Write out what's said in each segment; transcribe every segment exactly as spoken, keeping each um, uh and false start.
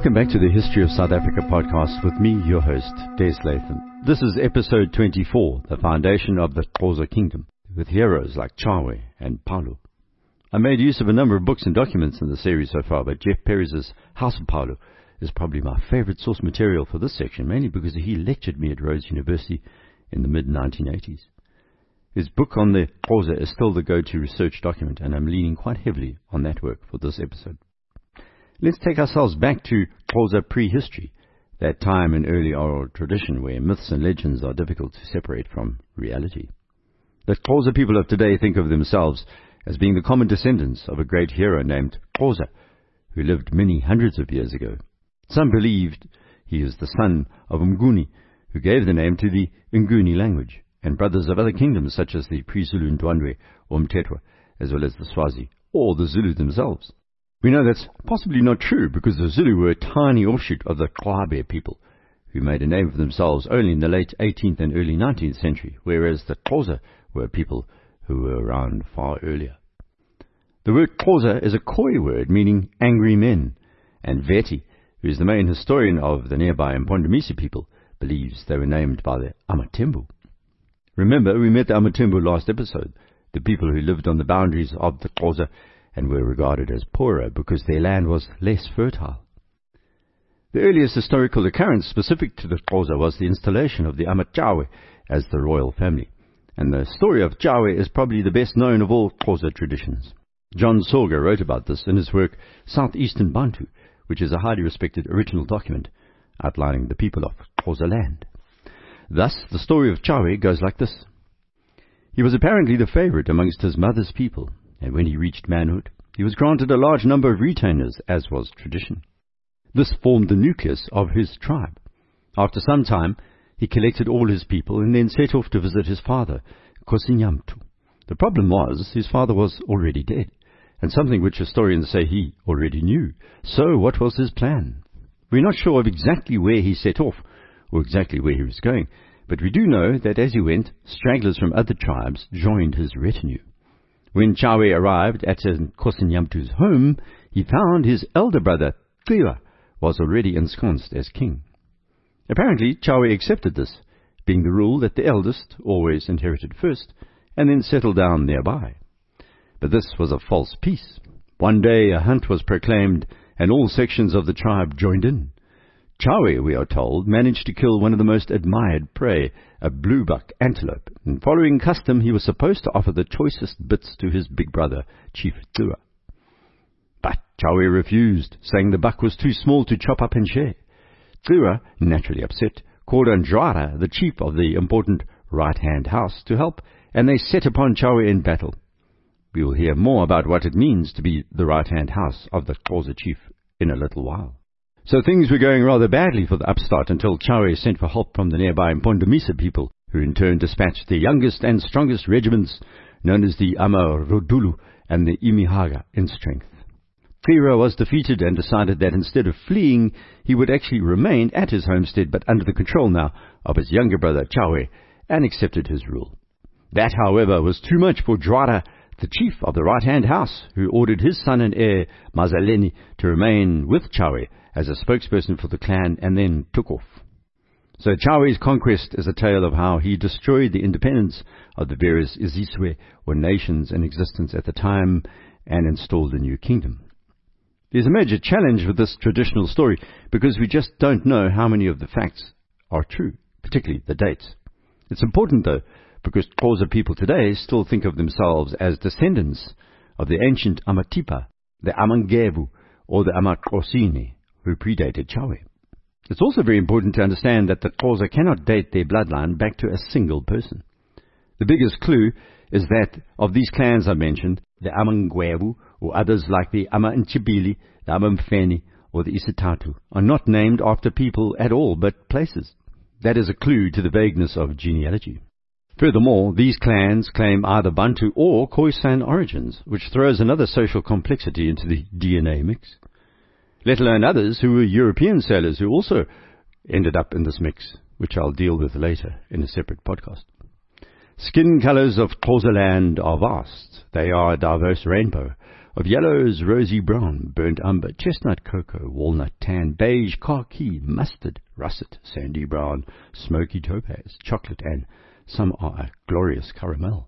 Welcome back to the History of South Africa podcast with me, your host, Des Latham. This is episode twenty-four, The Foundation of the Xhosa Kingdom, with heroes like Chawe and Paulo. I made use of a number of books and documents in the series so far, but Jeff Perez's House of Paulo is probably my favorite source material for this section, mainly because he lectured me at Rhodes University in the mid nineteen eighties. His book on the Xhosa is still the go-to research document, and I'm leaning quite heavily on that work for this episode. Let's take ourselves back to Xhosa prehistory, that time in early oral tradition where myths and legends are difficult to separate from reality. The Xhosa people of today think of themselves as being the common descendants of a great hero named Xhosa, who lived many hundreds of years ago. Some believed he is the son of Umguni, who gave the name to the Nguni language, and brothers of other kingdoms such as the pre-Zulu Ndwandwe or Mthethwa, as well as the Swazi, or the Zulu themselves. We know that's possibly not true because the Zulu were a tiny offshoot of the Xwabe people, who made a name for themselves only in the late eighteenth and early nineteenth century, whereas the Xhosa were people who were around far earlier. The word Xhosa is a Khoi word meaning angry men, and Veti, who is the main historian of the nearby Mpondomise people, believes they were named by the Amatembu. Remember, we met the Amatembu last episode, the people who lived on the boundaries of the Xhosa and were regarded as poorer because their land was less fertile. The earliest historical occurrence specific to the Xhosa was the installation of the Amachawe as the royal family, and the story of Chawe is probably the best known of all Xhosa traditions. John Sorger wrote about this in his work Southeastern Bantu, which is a highly respected original document outlining the people of Xhosa land. Thus, the story of Chawe goes like this. He was apparently the favorite amongst his mother's people, and when he reached manhood, he was granted a large number of retainers, as was tradition. This formed the nucleus of his tribe. After some time, he collected all his people and then set off to visit his father, Nkosinyamtu. The problem was, his father was already dead, and something which historians say he already knew. So what was his plan? We're not sure of exactly where he set off, or exactly where he was going, but we do know that as he went, stragglers from other tribes joined his retinue. When Chawe arrived at Nkosinyamtu's home, he found his elder brother, Xiwa, was already ensconced as king. Apparently, Chawe accepted this, being the rule that the eldest always inherited first, and then settled down nearby. But this was a false peace. One day a hunt was proclaimed, and all sections of the tribe joined in. Chawe, we are told, managed to kill one of the most admired prey, a bluebuck antelope, and following custom he was supposed to offer the choicest bits to his big brother, Chief Xiwa. But Chawe refused, saying the buck was too small to chop up and share. Xiwa, naturally upset, called on Jwara, the chief of the important right-hand house, to help, and they set upon Chawe in battle. We will hear more about what it means to be the right-hand house of the Xhosa chief in a little while. So things were going rather badly for the upstart until Chawe sent for help from the nearby Mpondomise people, who in turn dispatched the youngest and strongest regiments, known as the Amarodulu and the Imihaga, in strength. Xiwa was defeated and decided that instead of fleeing, he would actually remain at his homestead, but under the control now of his younger brother Chawe, and accepted his rule. That, however, was too much for Jwara, the chief of the right-hand house, who ordered his son and heir, Mazaleni, to remain with Chawe as a spokesperson for the clan, and then took off. So Chawe's conquest is a tale of how he destroyed the independence of the various Izizwe, or nations in existence at the time, and installed a new kingdom. There's a major challenge with this traditional story, because we just don't know how many of the facts are true, particularly the dates. It's important, though, because Xhosa people today still think of themselves as descendants of the ancient Amatipa, the Amangevu, or the Amaxhosini, who predated Chawe. It's also very important to understand that the Xhosa cannot date their bloodline back to a single person. The biggest clue is that of these clans I mentioned, the Amangwevu, or others like the Ama-Nchibili, the Ama-Mfeni, or the Isitatu, are not named after people at all, but places. That is a clue to the vagueness of genealogy. Furthermore, these clans claim either Bantu or Khoisan origins, which throws another social complexity into the D N A mix. Let alone others who were European sailors who also ended up in this mix, which I'll deal with later in a separate podcast. Skin colors of Xhosa land are vast. They are a diverse rainbow of yellows, rosy brown, burnt umber, chestnut cocoa, walnut tan, beige, khaki, mustard, russet, sandy brown, smoky topaz, chocolate, and some are a glorious caramel.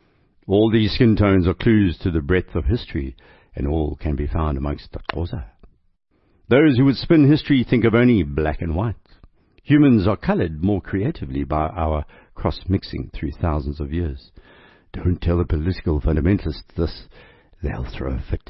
All these skin tones are clues to the breadth of history, and all can be found amongst the Xhosa. Those who would spin history think of only black and white. Humans are coloured more creatively by our cross-mixing through thousands of years. Don't tell the political fundamentalists this. They'll throw a fit.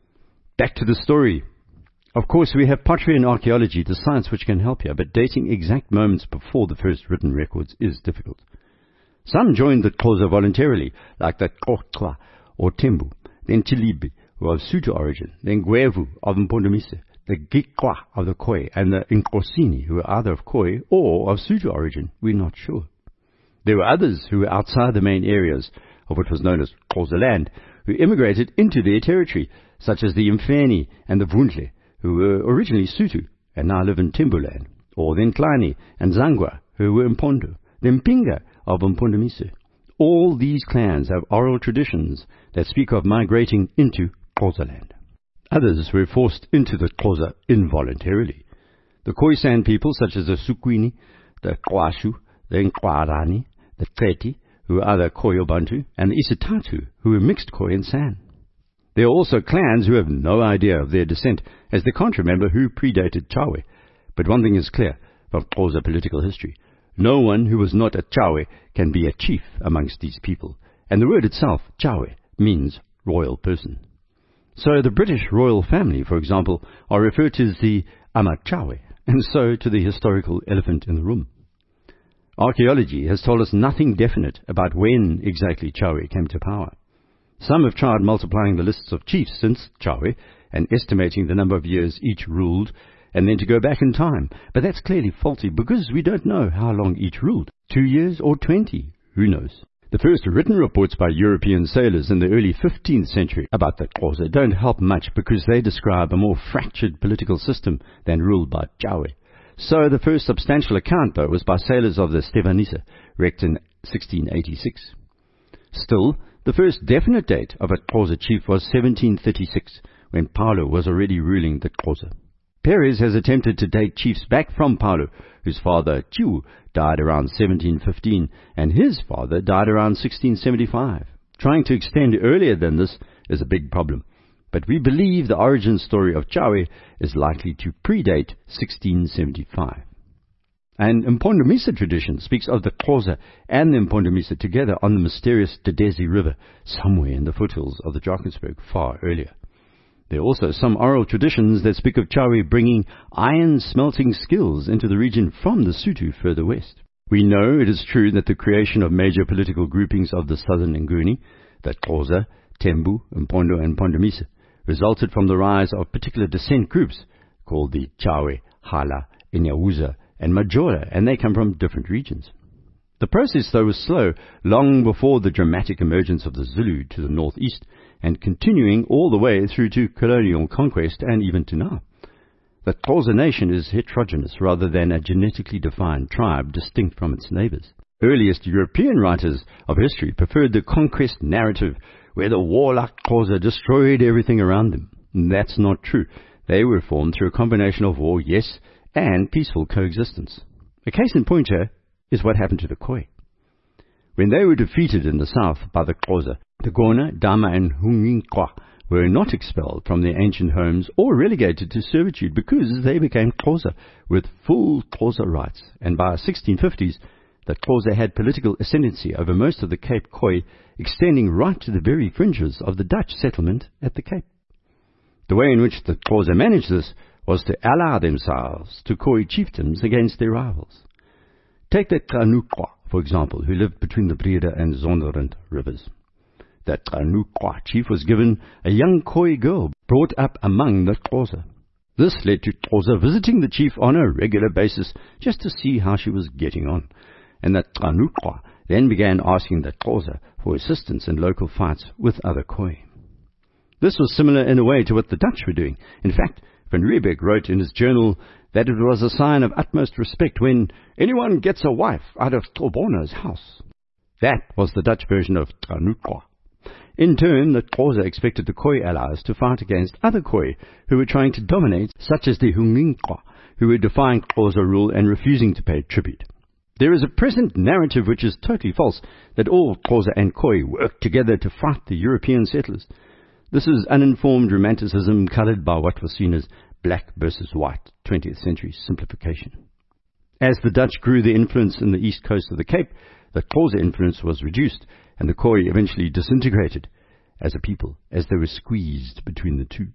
Back to the story. Of course, we have pottery and archaeology, the science which can help here, but dating exact moments before the first written records is difficult. Some joined the Xhosa voluntarily, like the Xhosa or Tembu, then Chilibi, who are of Sotho origin, then Gwevu of Mpondomise, the Gikwa of the Khoi, and the Inkosini, who are either of Khoi or of Sotho origin. We're not sure. There were others who were outside the main areas of what was known as Xhosa land, who immigrated into their territory, such as the Mfeni and the Vundle, who were originally Sotho and now live in Tembuland, or the Ntlani and Zangwa, who were Mpondo, the Mpinga of Mpondomise. All these clans have oral traditions that speak of migrating into Xhosa land. Others were forced into the Xhosa involuntarily. The Khoisan people, such as the Sukwini, the Kwashu, the Nkwarani, the Treti, who are either Khoi or Bantu, and the Isitatu, who are mixed Khoi and San. There are also clans who have no idea of their descent, as they can't remember who predated Chawe. But one thing is clear from Xhosa political history. No one who was not a Chawe can be a chief amongst these people, and the word itself, Chawe, means royal person. So the British royal family, for example, are referred to as the Amachawe, and so to the historical elephant in the room. Archaeology has told us nothing definite about when exactly Chawe came to power. Some have tried multiplying the lists of chiefs since Chawe and estimating the number of years each ruled, and then to go back in time. But that's clearly faulty because we don't know how long each ruled. Two years or twenty? Who knows? The first written reports by European sailors in the early fifteenth century about the Xhosa don't help much because they describe a more fractured political system than ruled by Chawe. So the first substantial account, though, was by sailors of the Stefanisa, wrecked in sixteen eighty-six. Still, the first definite date of a Xhosa chief was seventeen thirty-six, when Paulo was already ruling the Xhosa. Perez has attempted to date chiefs back from Paulo, whose father, Chiu, died around seventeen fifteen, and his father died around sixteen seventy-five. Trying to extend earlier than this is a big problem, but we believe the origin story of Chawe is likely to predate sixteen seventy-five. An Mpondomise tradition speaks of the Xhosa and the Mpondomise together on the mysterious Dedezi River, somewhere in the foothills of the Drakensberg far earlier. There are also some oral traditions that speak of Chawe bringing iron-smelting skills into the region from the Sotho further west. We know it is true that the creation of major political groupings of the southern Nguni, the Xhosa, Tembu, Mpondo, and Mpondomise, resulted from the rise of particular descent groups called the Chawe, Hala, Inyawuza, and Majora, and they come from different regions. The process, though, was slow, long before the dramatic emergence of the Zulu to the northeast, and continuing all the way through to colonial conquest and even to now. The Xhosa nation is heterogeneous rather than a genetically defined tribe distinct from its neighbors. Earliest European writers of history preferred the conquest narrative where the warlike Xhosa destroyed everything around them. That's not true. They were formed through a combination of war, yes, and peaceful coexistence. A case in point here is what happened to the Khoi. When they were defeated in the south by the Xhosa, the Gona, Dama, and Hunginkwa were not expelled from their ancient homes or relegated to servitude because they became Xhosa with full Xhosa rights, and by the sixteen fifties, the Xhosa had political ascendancy over most of the Cape Khoi, extending right to the very fringes of the Dutch settlement at the Cape. The way in which the Xhosa managed this was to ally themselves to Khoi chieftains against their rivals. Take the Qanukwa, for example, who lived between the Breda and Zonderend rivers. The Qanukwa chief was given a young Khoi girl brought up among the Xhosa. This led to Xhosa visiting the chief on a regular basis just to see how she was getting on, and the Qanukwa then began asking the Xhosa for assistance in local fights with other Khoi. This was similar in a way to what the Dutch were doing. In fact, Van Riebeck wrote in his journal that it was a sign of utmost respect when anyone gets a wife out of Tobona's house. That was the Dutch version of Qanukwa. In turn, the Xhosa expected the Khoi allies to fight against other Khoi who were trying to dominate, such as the Hunginqwa, who were defying Xhosa rule and refusing to pay tribute. There is a present narrative which is totally false, that all Xhosa and Khoi worked together to fight the European settlers. This is uninformed romanticism coloured by what was seen as black versus white twentieth century simplification. As the Dutch grew their influence in the east coast of the Cape, the Xhosa influence was reduced, and the Khoi eventually disintegrated as a people, as they were squeezed between the two.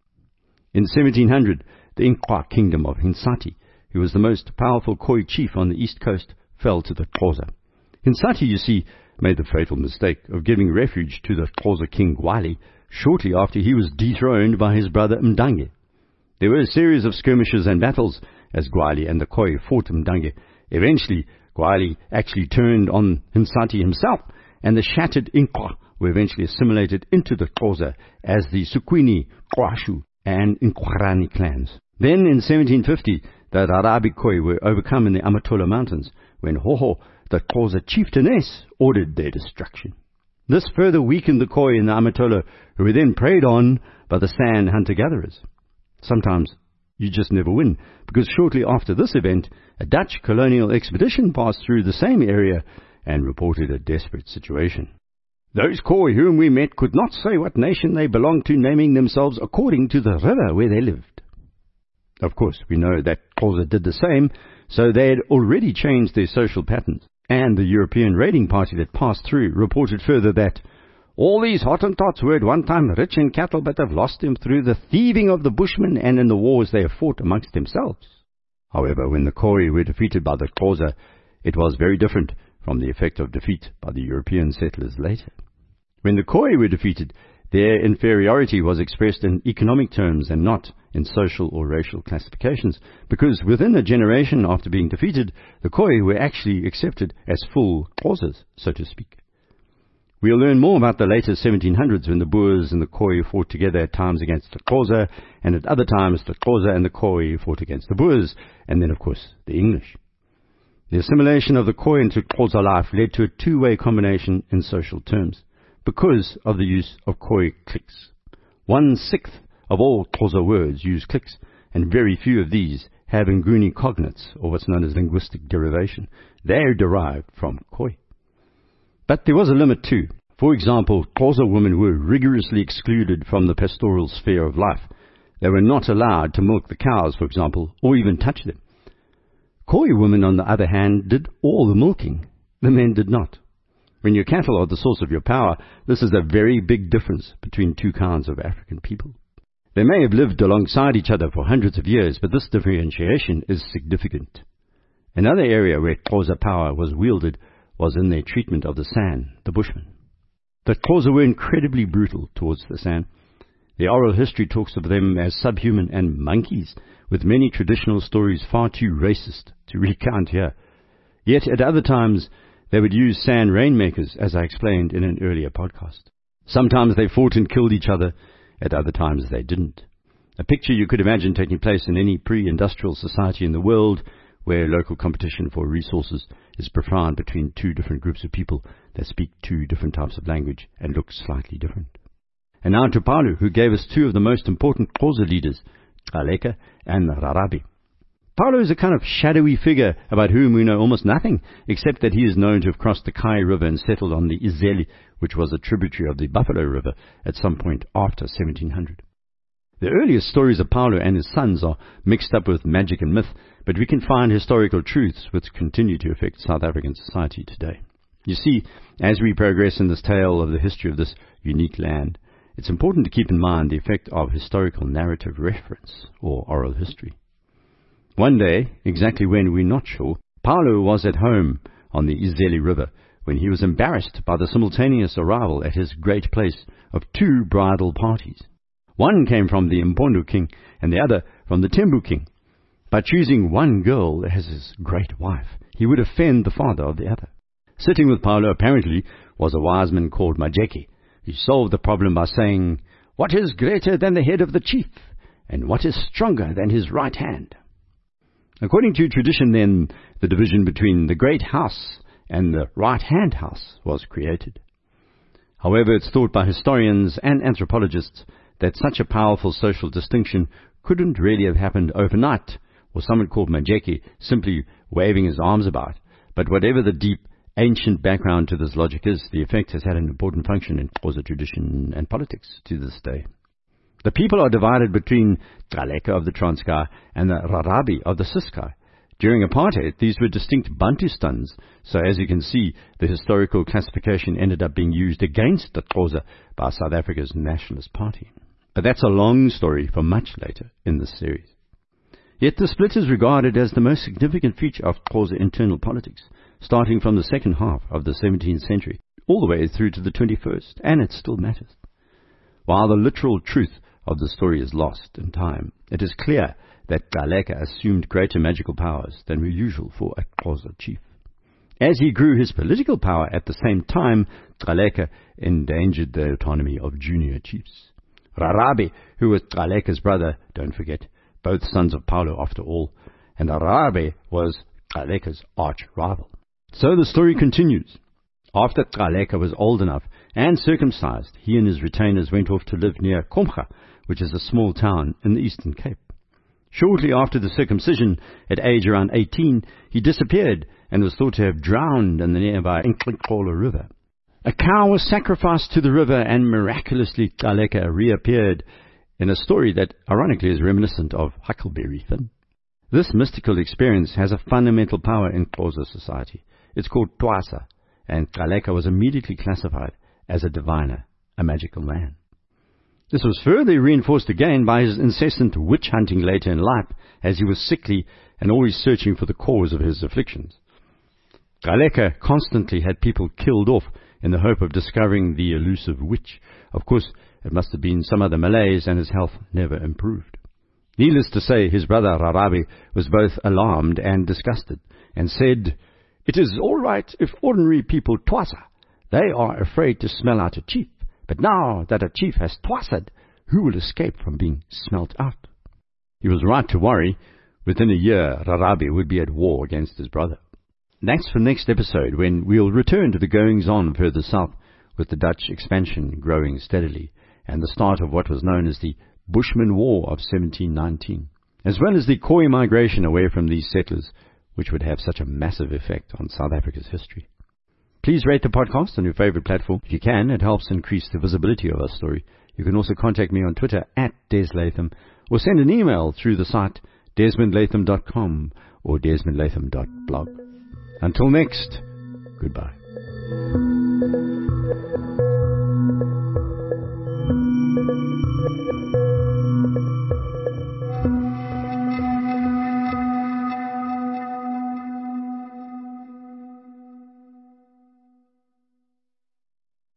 In seventeen hundred, the Inkwa kingdom of Hinsati, who was the most powerful Khoi chief on the east coast, fell to the Xhosa. Hinsati, you see, made the fatal mistake of giving refuge to the Xhosa king Gwali shortly after he was dethroned by his brother Mdange. There were a series of skirmishes and battles as Gwali and the Khoi fought Mdange. Eventually, Gwali actually turned on Hinsati himself, and the shattered Inkwa were eventually assimilated into the Xhosa as the Sukwini, Kwashu, and Inkwarani clans. Then, in seventeen fifty, the Rarabi Khoi were overcome in the Amatola Mountains, when Hoho, the Xhosa chieftainess, ordered their destruction. This further weakened the Khoi in the Amatola, who were then preyed on by the San hunter-gatherers. Sometimes you just never win, because shortly after this event, a Dutch colonial expedition passed through the same area and reported a desperate situation. Those Khoi whom we met could not say what nation they belonged to, naming themselves according to the river where they lived. Of course, we know that Xhosa did the same, so they had already changed their social patterns. And the European raiding party that passed through reported further that all these Hottentots were at one time rich in cattle, but have lost them through the thieving of the Bushmen and in the wars they have fought amongst themselves. However, when the Khoi were defeated by the Xhosa, it was very different from the effect of defeat by the European settlers later. When the Khoi were defeated, their inferiority was expressed in economic terms and not in social or racial classifications, because within a generation after being defeated, the Khoi were actually accepted as full Xhosas, so to speak. We'll learn more about the later seventeen hundreds when the Boers and the Khoi fought together at times against the Xhosa, and at other times the Xhosa and the Khoi fought against the Boers, and then, of course, the English. The assimilation of the Khoi into Xhosa life led to a two-way combination in social terms, because of the use of Khoi cliques. One-sixth of all Xhosa words use cliques, and very few of these have Nguni cognates, or what's known as linguistic derivation. They are derived from Khoi. But there was a limit too. For example, Xhosa women were rigorously excluded from the pastoral sphere of life. They were not allowed to milk the cows, for example, or even touch them. Khoi women, on the other hand, did all the milking. The men did not. When your cattle are the source of your power, this is a very big difference between two kinds of African people. They may have lived alongside each other for hundreds of years, but this differentiation is significant. Another area where Xhosa power was wielded was in their treatment of the San, the Bushmen. The Xhosa were incredibly brutal towards the San. The oral history talks of them as subhuman and monkeys, with many traditional stories far too racist to recount here. Yet at other times, they would use San rainmakers, as I explained in an earlier podcast. Sometimes they fought and killed each other, at other times they didn't. A picture you could imagine taking place in any pre-industrial society in the world, where local competition for resources is profound between two different groups of people that speak two different types of language and look slightly different. And now to Palu, who gave us two of the most important Xhosa leaders, Gcaleka and Rarabi. Palu is a kind of shadowy figure about whom we know almost nothing, except that he is known to have crossed the Khai River and settled on the Izeli, which was a tributary of the Buffalo River, at some point after seventeen hundred. The earliest stories of Palu and his sons are mixed up with magic and myth, but we can find historical truths which continue to affect South African society today. You see, as we progress in this tale of the history of this unique land, it's important to keep in mind the effect of historical narrative reference, or oral history. One day, exactly when we're not sure, Palu was at home on the Izeli River when he was embarrassed by the simultaneous arrival at his great place of two bridal parties. One came from the Mpondo king and the other from the Tembu king. By choosing one girl as his great wife, he would offend the father of the other. Sitting with Palu apparently was a wise man called Majeki, who solved the problem by saying, "What is greater than the head of the chief, and what is stronger than his right hand?" According to tradition then, the division between the great house and the right-hand house was created. However, it's thought by historians and anthropologists that such a powerful social distinction couldn't really have happened overnight, or someone called Majeki simply waving his arms about. But whatever the deep, ancient background to this logic is, the effect has had an important function in Xhosa tradition and politics to this day. The people are divided between Gcaleka of the Transkei and the Rarabe of the Ciskei. During apartheid, these were distinct Bantustans, so as you can see, the historical classification ended up being used against the Xhosa by South Africa's Nationalist Party. But that's a long story for much later in this series. Yet the split is regarded as the most significant feature of Xhosa internal politics, starting from the second half of the seventeenth century, all the way through to the twenty-first, and it still matters. While the literal truth of the story is lost in time, it is clear that Gcaleka assumed greater magical powers than were usual for a Xhosa chief. As he grew his political power at the same time, Gcaleka endangered the autonomy of junior chiefs. Rarabe, who was Gcaleka's brother, don't forget, both sons of Paulo after all, and Rarabe was Gcaleka's arch-rival. So the story continues. After Gcaleka was old enough and circumcised, he and his retainers went off to live near Komga, which is a small town in the Eastern Cape. Shortly after the circumcision, at age around eighteen, he disappeared and was thought to have drowned in the nearby Nkqola River. A cow was sacrificed to the river and miraculously Gcaleka reappeared in a story that ironically is reminiscent of Huckleberry Finn. This mystical experience has a fundamental power in Xhosa society. It's called Twasa, and Gcaleka was immediately classified as a diviner, a magical man. This was further reinforced again by his incessant witch-hunting later in life, as he was sickly and always searching for the cause of his afflictions. Gcaleka constantly had people killed off in the hope of discovering the elusive witch. Of course, it must have been some other Malays, and his health never improved. Needless to say, his brother Rarabe was both alarmed and disgusted, and said, "It is all right if ordinary people twasa. They are afraid to smell out a chief. But now that a chief has twased, who will escape from being smelt out?" He was right to worry. Within a year, Rarabe would be at war against his brother. That's for next episode, when we'll return to the goings-on further south, with the Dutch expansion growing steadily, and the start of what was known as the Bushman War of seventeen nineteen, as well as the Khoi migration away from these settlers, which would have such a massive effect on South Africa's history. Please rate the podcast on your favorite platform. If you can, it helps increase the visibility of our story. You can also contact me on Twitter at Des Latham, or send an email through the site desmond latham dot com or desmond latham dot blog. Until next, goodbye.